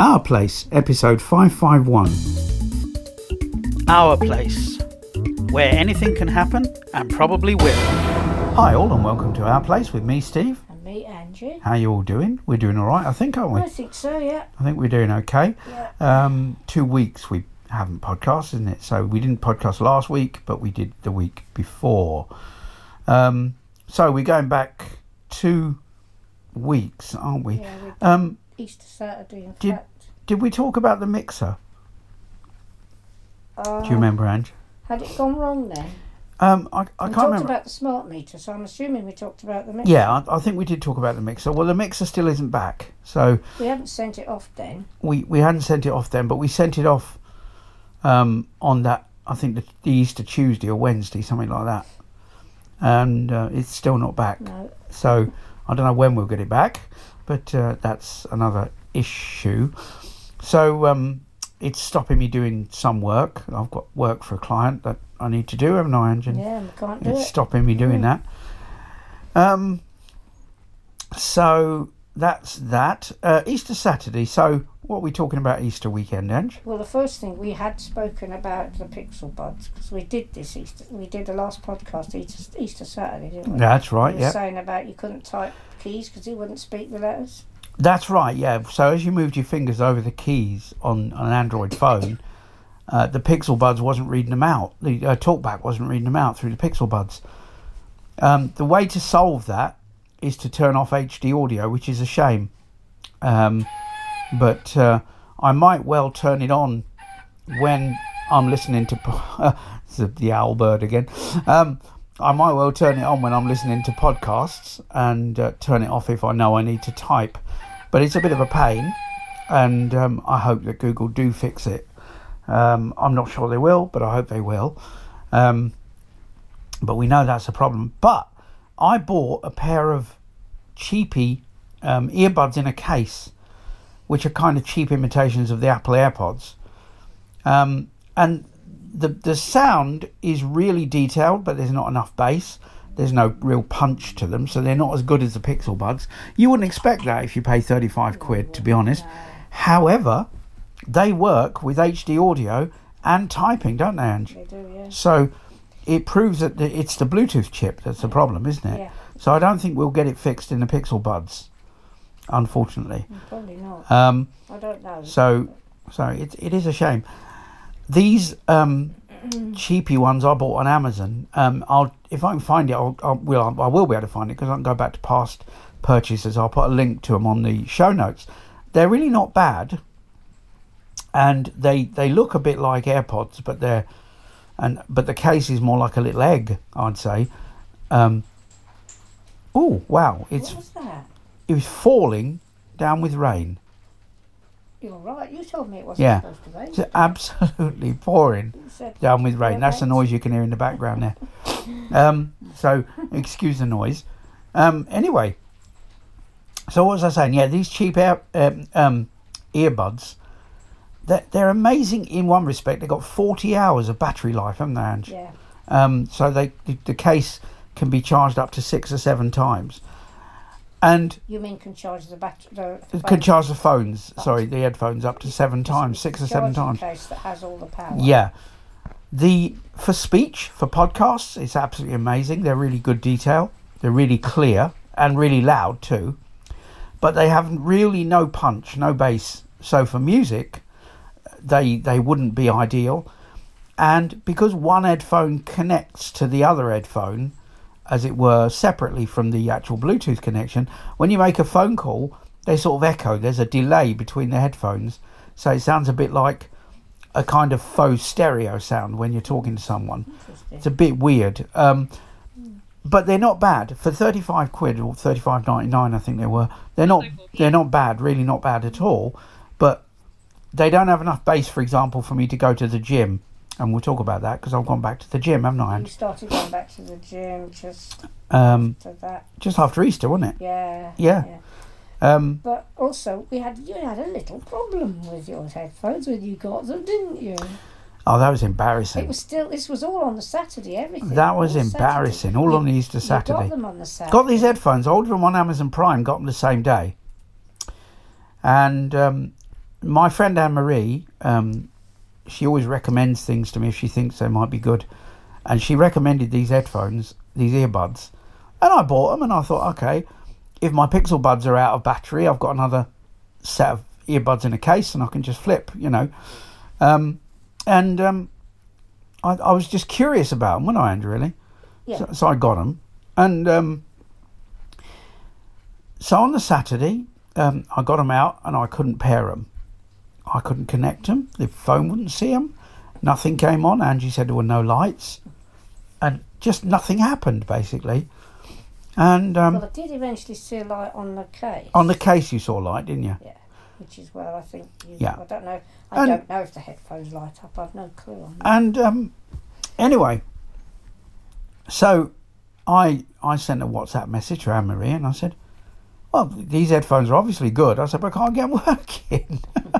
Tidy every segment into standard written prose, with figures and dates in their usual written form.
Our Place, episode 551. Our Place, where anything can happen and probably will. Hi all and welcome to Our Place with me, Steve. And me, Angie. How you all doing? We're doing all right, I think, aren't we? I think so, yeah. I think we're doing okay. Yeah. 2 weeks we haven't podcast, isn't it? So we didn't podcast last week, but we did the week before. So we're going back 2 weeks, aren't we? Yeah, Easter Saturday, in fact. Did we talk about the mixer? Do you remember, Ange? Had it gone wrong then? I We can't talked remember. about the smart meter, so I'm assuming we talked about the mixer. Yeah, I think we did talk about the mixer. Well, the mixer still isn't back. So We hadn't sent it off then. we hadn't sent it off then, but we sent it off on that, I think, the Easter Tuesday or Wednesday, something like that. And it's still not back. No. So I don't know when we'll get it back, but that's another issue. So it's stopping me doing some work. I've got work for a client that I need to do, haven't I, Ange? Yeah, and we can't do It's it. stopping me doing that. So that's that. Easter Saturday. So what are we talking about Easter weekend, Ange? Well, the first thing, we had spoken about the Pixel Buds, because we did this Easter. We did the last podcast Easter Saturday, didn't we? That's right, We were yeah. saying about you couldn't type keys because he wouldn't speak the letters. That's right, yeah. So as you moved your fingers over the keys on an Android phone, the Pixel Buds wasn't reading them out. The TalkBack wasn't reading them out through the Pixel Buds. The way to solve that is to turn off HD audio, which is a shame. But I might well turn it on when I'm listening to... the owl bird again. I might well turn it on when I'm listening to podcasts and turn it off if I know I need to type. But it's a bit of a pain, and I hope that Google do fix it. I'm not sure they will, but I hope they will. But we know that's a problem. But I bought a pair of cheapy earbuds in a case, which are kind of cheap imitations of the Apple AirPods. And the sound is really detailed, but there's not enough bass. There's no real punch to them, so they're not as good as the Pixel Buds. You wouldn't expect that if you pay 35 quid, to be honest. However, they work with HD audio and typing, don't they, Ange? They do, yeah. So it proves that it's the Bluetooth chip that's the problem, isn't it? Yeah. So I don't think we'll get it fixed in the Pixel Buds, unfortunately. Probably not. I don't know. So it is a shame. These cheapy ones I bought on Amazon. If I can find it, I will be able to find it because I can go back to past purchases. I'll put a link to them on the show notes. They're really not bad, and they look a bit like AirPods, but the case is more like a little egg, I'd say. Oh wow! What was that? It was falling down with rain. You're right. You told me it wasn't Yeah. supposed to rain. It's absolutely pouring You said down with rain. That's the noise you can hear in the background there. So excuse the noise. Anyway, so what was I saying? Yeah, these cheap earbuds, they're amazing in one respect. They've got 40 hours of battery life, haven't they, Ange? Yeah. So the case can be charged up to 6 or 7 times. And You mean can charge the battery? can charge the phones, the headphones up to 7 times, 6 or 7 times. Case that has all the power. Yeah. For speech, for podcasts, it's absolutely amazing. They're really good detail. They're really clear and really loud too. But they have really no punch, no bass. So for music, they wouldn't be ideal. And because one headphone connects to the other headphone, as it were, separately from the actual Bluetooth connection, when you make a phone call, they sort of echo. There's a delay between the headphones. So it sounds a bit like a kind of faux stereo sound when you're talking to someone. It's a bit weird. But they're not bad. For 35 quid or 35.99, I think they were. They're not bad, really not bad at all. But they don't have enough bass, for example, for me to go to the gym. And we'll talk about that because I've gone back to the gym, haven't I? You started going back to the gym just after that. Just after Easter, wasn't it? Yeah. Yeah. But also, you had a little problem with your headphones when you got them, didn't you? Oh, that was embarrassing. This was all on the Saturday, everything. That was all embarrassing, Saturday. all on the Easter You Saturday. got them on the Saturday. Got these headphones, ordered them on Amazon Prime, got them the same day. And my friend Anne-Marie, she always recommends things to me if she thinks they might be good. And she recommended these headphones, these earbuds. And I bought them and I thought, okay, if my Pixel Buds are out of battery, I've got another set of earbuds in a case and I can just flip, you know. I was just curious about them, wasn't I, Andrew, really? Yeah. So I got them. And so on the Saturday, I got them out and I couldn't pair them. I couldn't connect them. The phone wouldn't see them. Nothing came on. Angie said there were no lights. And just nothing happened, basically. And Well, I did eventually see a light on the case. on the case you saw light, didn't you? Yeah, which is where I think you... Yeah. I don't know. I And- don't know if the headphones light up. I've no clue on that. And anyway, so I sent a WhatsApp message to Anne-Marie and I said, well, these headphones are obviously good. I said, but I can't get them working.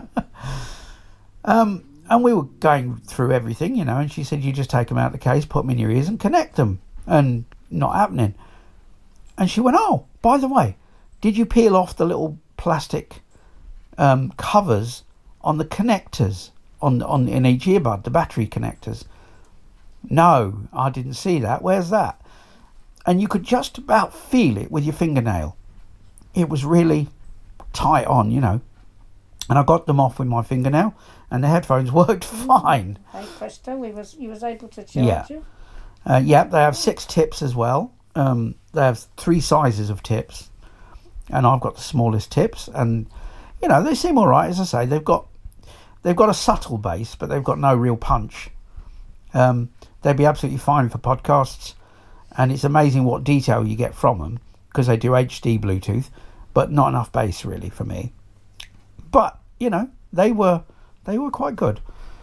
And we were going through everything, you know, and she said, you just take them out of the case, put them in your ears and connect them. And not happening. And she went, oh, by the way, did you peel off the little plastic covers on the connectors in each earbud, the battery connectors? No, I didn't see that. Where's that? And you could just about feel it with your fingernail. It was really tight on, you know. And I got them off with my fingernail and the headphones worked fine. Hey, presto, you was able to charge Yeah. you? Yeah, they have 6 tips as well. They have 3 sizes of tips. And I've got the smallest tips. And, you know, they seem all right. As I say, they've got a subtle bass, but they've got no real punch. They'd be absolutely fine for podcasts. And it's amazing what detail you get from them, because they do HD Bluetooth, but not enough bass really for me. But, you know, they were quite good.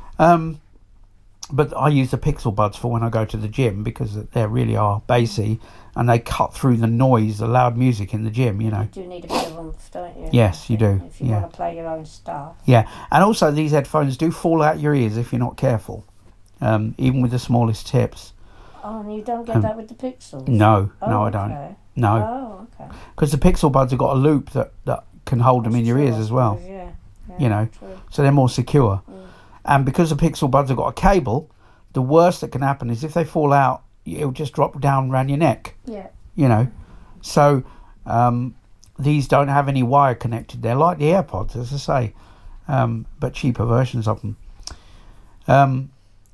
But I use the Pixel Buds for when I go to the gym, because they really are bassy and they cut through the noise, the loud music in the gym, you know. You do need a bit of oomph, don't you? Yes, you do. If you Yeah. want to play your own stuff. Yeah, and also these headphones do fall out your ears if you're not careful, even with the smallest tips. Oh, and you don't get that with the Pixels? No, Oh, no, I don't. okay. No, Oh, okay. because the Pixel Buds have got a loop that can hold them in your True, ears I as well, suppose, yeah. you know, True. so they're more secure. And because the Pixel Buds have got a cable, the worst that can happen is if they fall out, it'll just drop down around your neck, Yeah. you know. So these don't have any wire connected. They're like the AirPods, as I say, but cheaper versions of them.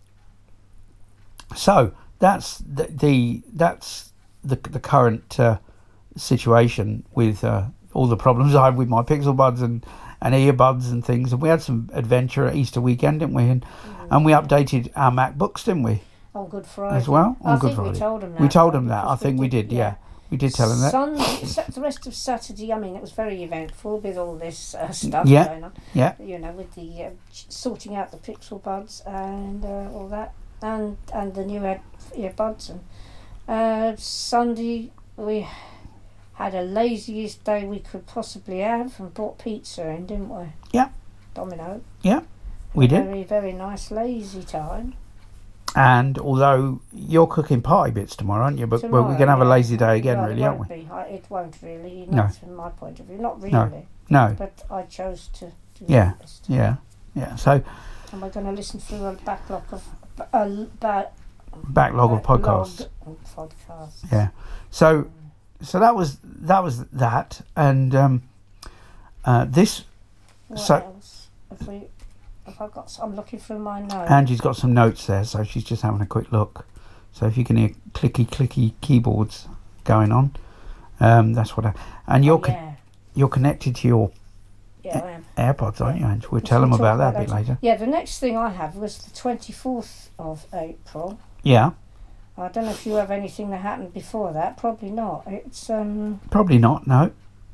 So that's the current situation with all the problems I have with my Pixel Buds and earbuds and things. And we had some adventure at Easter weekend, didn't we? And we updated our MacBooks, didn't we? On Good Friday. As well? On I Good think Friday. we told them that. We told them that. because I think we did, yeah. We did tell them that. The rest of Saturday, I mean, it was very eventful with all this stuff Yeah. going on. Yeah. You know, with the sorting out the Pixel Buds and all that, and the new earbuds. And Sunday we had the laziest day we could possibly have and bought pizza in, didn't we? Yeah. Domino. Yeah, we did. Very, very nice lazy time. And although you're cooking party bits tomorrow, aren't you? But we're going to have a lazy day again, Well, really, it aren't won't we? be. It won't really, No. not from my point of view. Not really. No. But I chose to do Yeah. this. Yeah. Yeah. So And we're going to listen through a backlog of backlog of podcasts. podcasts. Yeah. So that was that, and this. What So- else? Have I got? I'm looking through my notes. Angie's got some notes there, so she's just having a quick look. So if you can hear clicky keyboards going on, that's what. And you're connected to your Yeah, I am. AirPods, aren't you, Ange? We'll Which tell them we'll about talk that a bit later. Yeah, the next thing I have was the 24th of April. Yeah, I don't know if you have anything that happened before that. Probably not. It's probably not. No.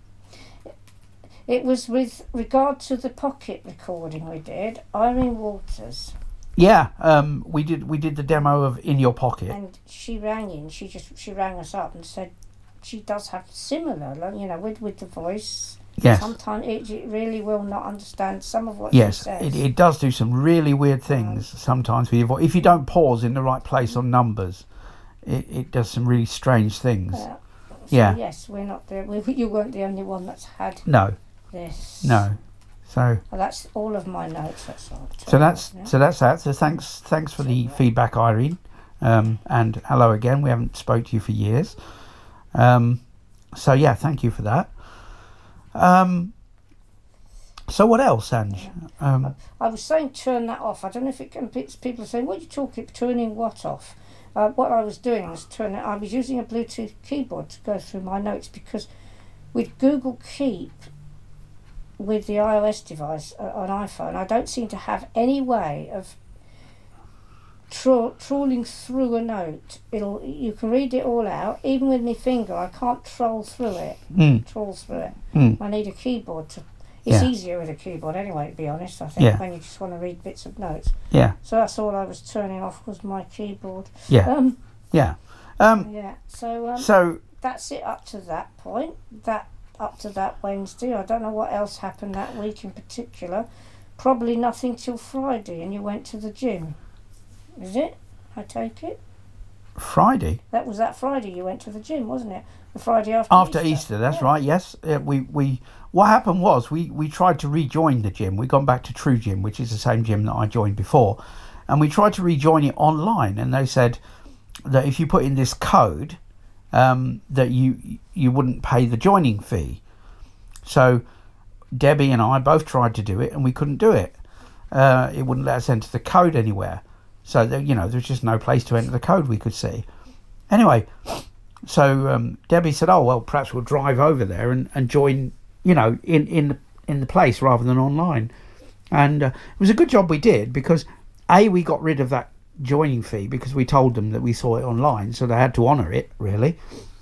It was with regard to the pocket recording we did. Irene Walters, Yeah, we did the demo of In Your Pocket. and she rang in. She rang us up and said she does have similar, you know, with the voice. Yes. Sometimes it really will not understand some of what Yes, she says. it does do some really weird things sometimes with your voice. If you don't pause in the right place on numbers, it does some really strange things. So Yeah. Yes, we're not there. You weren't the only one that's had No, this. no. So Well, that's all of my notes. That's all. so that's that. So thanks for the feedback, Irene. And hello again. We haven't spoke to you for years. So yeah, thank you for that. So what else, Ange? I was saying turn that off. I don't know if it can. People are saying, "What are you talking? Turning what off?" What I was doing was I was using a Bluetooth keyboard to go through my notes, because with Google Keep, with the iOS device on iPhone, I don't seem to have any way of trawling through a note. You can read it all out. Even with my finger, I can't trawl through it. I need a keyboard to. It's easier with a keyboard anyway, to be honest, I think, when you just want to read bits of notes. Yeah. So that's all I was turning off, was my keyboard. Yeah. So that's it up to that point. Up to that Wednesday. I don't know what else happened that week in particular. Probably nothing till Friday, and you went to the gym. Is it? I take it? Friday? That was that Friday you went to the gym, wasn't it? The Friday after Easter, that's right, yes. We what happened was we tried to rejoin the gym. We'd gone back to True Gym, which is the same gym that I joined before. And we tried to rejoin it online, and they said that if you put in this code, that you wouldn't pay the joining fee. So Debbie and I both tried to do it, and we couldn't do it. It wouldn't let us enter the code anywhere. So there's just no place to enter the code we could see. Anyway, so Debbie said, "Oh well, perhaps we'll drive over there and join, in the place rather than online." And it was a good job we did, because we got rid of that joining fee because we told them that we saw it online, so they had to honour it, really.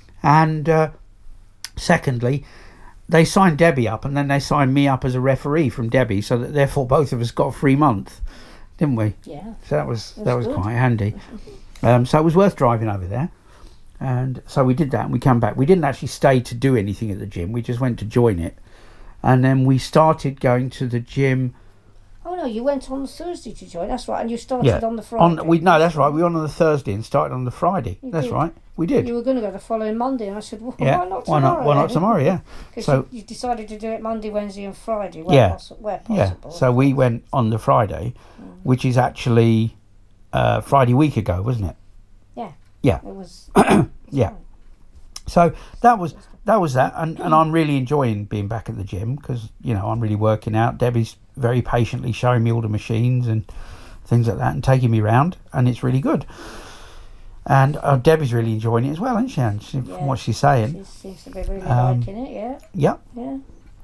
And secondly, they signed Debbie up, and then they signed me up as a referee from Debbie, so that therefore both of us got a free month, didn't we? Yeah. So that was quite handy. So it was worth driving over there, and so we did that, and we came back. We didn't actually stay to do anything at the gym. We just went to join it, and then we started going to the gym. Oh no, you went on the Thursday to join. That's right, and you started on the Friday. That's right. We went on the Thursday and started on the Friday. That's right. We did. You were going to go the following Monday, and I said, "Well, why not tomorrow?" Why not tomorrow? Yeah. So you decided to do it Monday, Wednesday, and Friday. Where possible. Yeah. So we went on the Friday, which is actually Friday week ago, wasn't it? Yeah. Yeah. It was. Yeah. So that was that, and I'm really enjoying being back at the gym, because I'm really working out. Debbie's very patiently showing me all the machines and things like that, and taking me round, and it's really good. And Debbie's really enjoying it as well, isn't she? And from what she's saying, she seems to be really liking it. Yeah.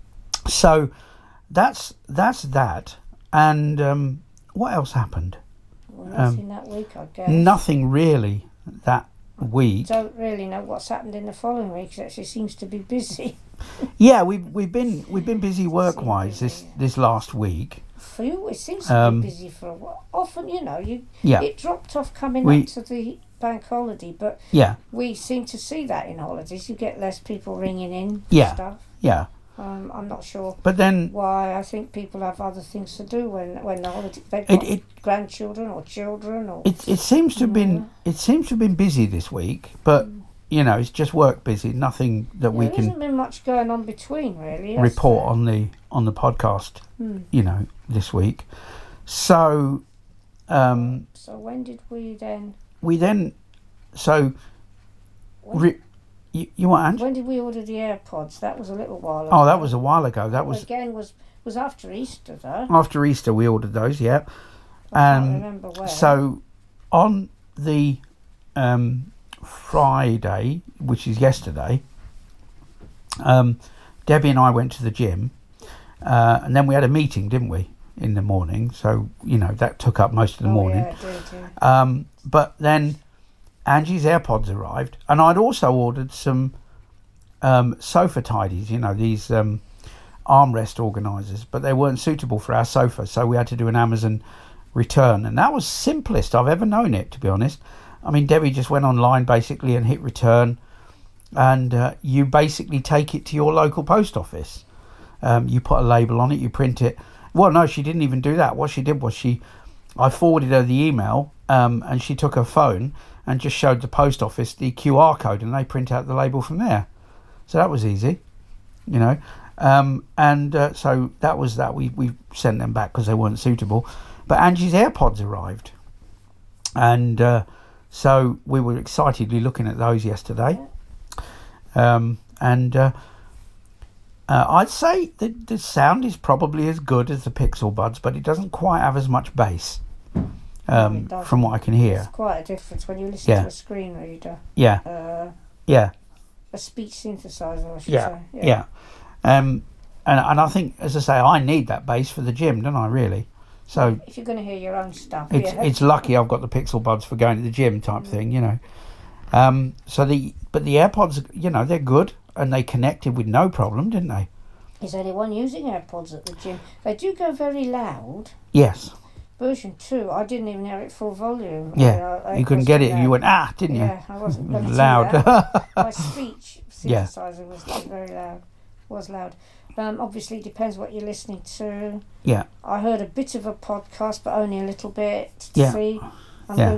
So that's that. And what else happened? Well, nothing that week, I guess. Nothing really that week. Don't really know what's happened in the following week. It actually seems to be busy. Yeah, we've been busy work-wise this last week. For you, it seems to be busy for a while. Often, it dropped off coming up to the bank holiday, but we seem to see that in holidays. You get less people ringing in stuff. Yeah. I'm not sure. But then why? I think people have other things to do when the holiday. They've got grandchildren or children, or it seems to have been busy this week, but it's just work busy. Nothing that we can. There hasn't been much going on between, really. Report on the podcast. This week. So. So when did we then? You want, Ange? When did we order the AirPods? That was a little while ago. Oh, that was a while ago. That was again was after Easter, though. After Easter, we ordered those. Yeah. I can't remember where. So on the Friday, which is yesterday, Debbie and I went to the gym, and then we had a meeting, didn't we, in the morning? So that took up most of the morning. Yeah, it did, yeah. But then Angie's AirPods arrived, and I'd also ordered some sofa tidies, these armrest organisers, but they weren't suitable for our sofa, so we had to do an Amazon return, and that was simplest I've ever known it, to be honest. I mean, Debbie just went online basically and hit return, and you basically take it to your local post office. You put a label on it, you print it. Well, no, she didn't even do that. What she did was I forwarded her the email, and she took her phone and just showed the post office the QR code, and they print out the label from there. So that was easy, So that was that. We sent them back because they weren't suitable. But Angie's AirPods arrived, and so we were excitedly looking at those yesterday. I'd say the sound is probably as good as the Pixel Buds, but it doesn't quite have as much bass. From what I can hear, it's quite a difference when you listen to a screen reader. Yeah. A speech synthesizer, I should say. Yeah. And I think, as I say, I need that bass for the gym, don't I? Really. So if you're going to hear your own stuff, it's lucky I've got the Pixel Buds for going to the gym type thing, you know. But the AirPods, you know, they're good and they connected with no problem, didn't they? Is anyone using AirPods at the gym? They do go very loud. Yes. Version 2, I didn't even hear it full volume. Yeah, you couldn't get it. You went, didn't you? Yeah, I wasn't going to loud. do that. My speech synthesizer was very loud. Was loud. Obviously, it depends what you're listening to. Yeah. I heard a bit of a podcast, but only a little bit to see. I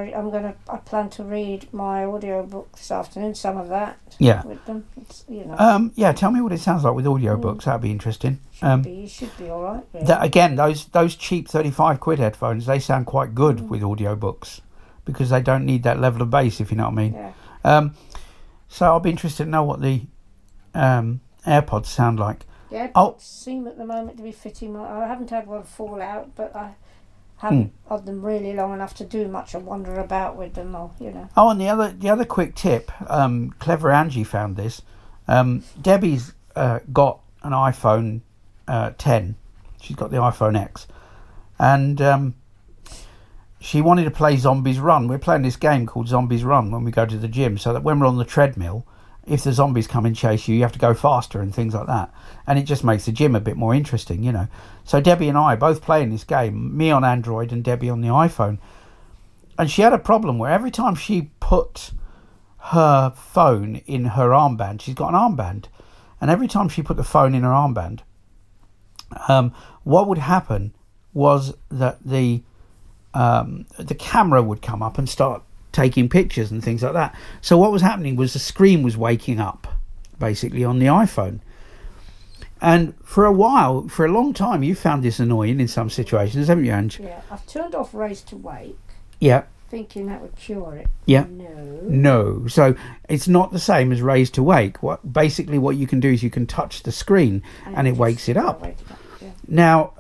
plan to read my audiobook this afternoon, some of that with them. It's, you know. Tell me what it sounds like with audiobooks. That'd be interesting. Should be all right. Really. Again, those cheap £35 headphones, they sound quite good with audiobooks because they don't need that level of bass, if you know what I mean. Yeah. So I'll be interested to know what the AirPods sound like. The AirPods seem at the moment to be fitting. I haven't had one fall out, but I haven't had them really long enough to do much and wander about with them, or you know. Oh, and the other quick tip, clever Angie found this. Debbie's got an iPhone 10. She's got the iPhone X, and she wanted to play Zombies Run. We're playing this game called Zombies Run when we go to the gym, so that when we're on the treadmill, if the zombies come and chase you, you have to go faster and things like that. And it just makes the gym a bit more interesting, you know. So Debbie and I both playing this game, me on Android and Debbie on the iPhone. And she had a problem where every time she put her phone in her armband, she's got an armband, and every time she put the phone in her armband, what would happen was that the camera would come up and start taking pictures and things like that. So what was happening was the screen was waking up basically on the iPhone. And for a long time, you found this annoying in some situations, haven't you, Ange? Yeah, I've turned off Raise to Wake. Yeah. Thinking that would cure it. Yeah. No. So it's not the same as Raise to Wake. What you can do is you can touch the screen and it wakes it up. Yeah. Now,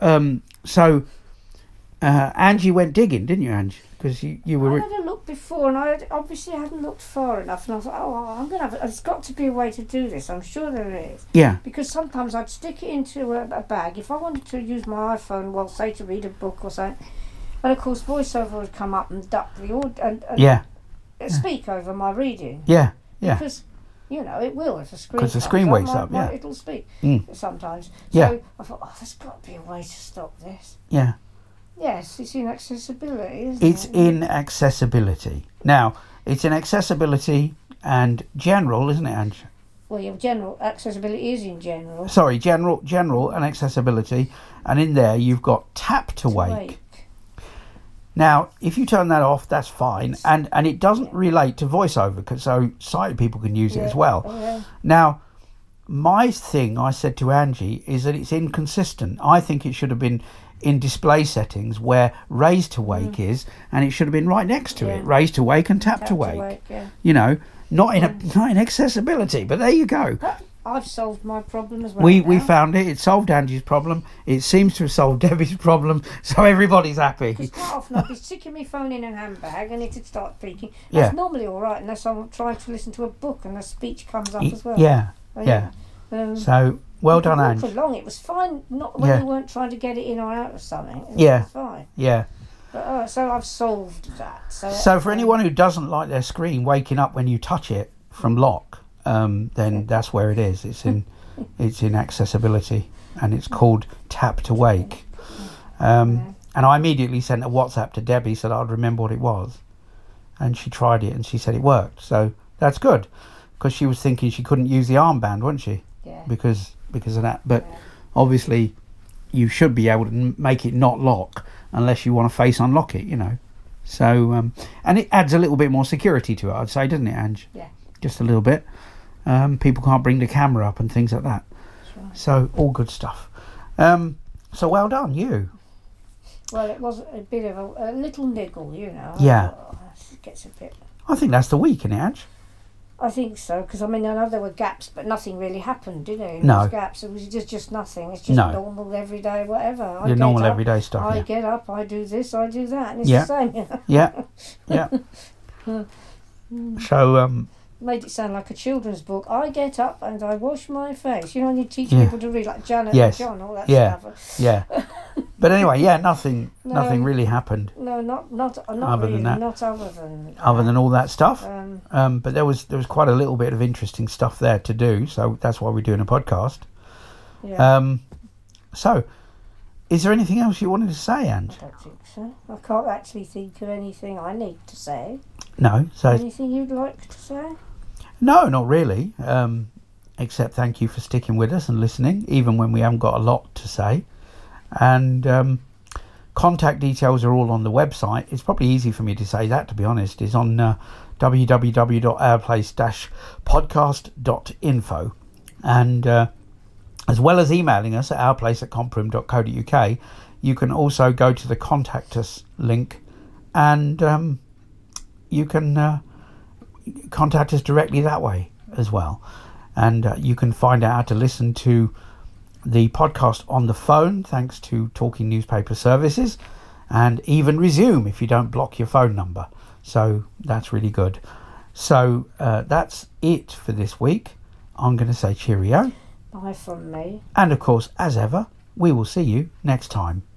Angie went digging, didn't you, Ange? Because you were. I had a look before, and I obviously hadn't looked far enough, and I thought, I'm going to have. There's got to be a way to do this. I'm sure there is. Yeah. Because sometimes I'd stick it into a bag if I wanted to use my iPhone, well, say to read a book or something, and of course VoiceOver would come up and duck the audio and speak over my reading. Yeah. Because you know it will if the screen. Because the screen wakes up. Yeah. It'll speak sometimes. Yeah. So I thought, there's got to be a way to stop this. Yeah. Yes, it's in accessibility, isn't it? It's in accessibility. Now, it's in accessibility and general, isn't it, Ange? Well, your general accessibility is in general. Sorry, general and accessibility. And in there, you've got tap to wake. Now, if you turn that off, that's fine. And it doesn't relate to VoiceOver, so sighted people can use it as well. Oh, yeah. Now, my thing, I said to Angie, is that it's inconsistent. I think it should have been in display settings where Raise to Wake is, and it should have been right next to it. Raise to Wake and tap to wake. You know, not in accessibility, but there you go. I've solved my problem as well. We found it. It solved Angie's problem. It seems to have solved Debbie's problem, so everybody's happy. Because quite often I'd be sticking my phone in a handbag and it'd start speaking. That's normally all right unless I'm trying to listen to a book and the speech comes up as well. So well done, Ange. For long it was fine. Not when you weren't trying to get it in or out of something. It was fine. Yeah. But, so I've solved that. So for anyone who doesn't like their screen waking up when you touch it from lock, then that's where it is. It's in accessibility, and it's called Tap to Wake. And I immediately sent a WhatsApp to Debbie so that I'd remember what it was, and she tried it and she said it worked. So that's good, because she was thinking she couldn't use the armband, wasn't she? Yeah. Because of that. But obviously, you should be able to make it not lock unless you want to face unlock it, you know. So and it adds a little bit more security to it, I'd say, doesn't it, Ange? Yeah. Just a little bit. People can't bring the camera up and things like that. Sure. So all good stuff. So well done, you. Well, it was a bit of a little niggle, you know. Yeah. It gets a bit... I think that's the week, isn't it, Ange? I think so, because I mean, I know there were gaps, but nothing really happened, did it? No. Those gaps, it was just nothing. It's just No. normal, everyday, whatever. Your normal everyday stuff. I Yeah. get up, I do this, I do that, and it's Yeah. the same, you know. Yeah. So Made it sound like a children's book. I get up and I wash my face. You know, and you teach Yeah. people to read like Janet Yes. and John, all that Yeah. stuff. yeah. But anyway, yeah, nothing No. really happened No, not Other really. than that. Not other other than all that stuff. Um, But there was quite a little bit of interesting stuff there to do, so that's why we're doing a podcast. yeah. So, is there anything else you wanted to say, Ange? I don't think so. I can't actually think of anything I need to say. No. So Anything you'd like to say? no, not really. Except thank you for sticking with us and listening, even when we haven't got a lot to say. And contact details are all on the website. It's probably easy for me to say that, to be honest. It's on www.ourplace-podcast.info. And as well as emailing us at ourplace@comprim.co.uk, you can also go to the contact us link and you can contact us directly that way as well. And you can find out how to listen to the podcast on the phone thanks to Talking Newspaper Services, and even resume if you don't block your phone number. So that's really good. So that's it for this week. I'm going to say cheerio. Bye from me. And of course, as ever, we will see you next time.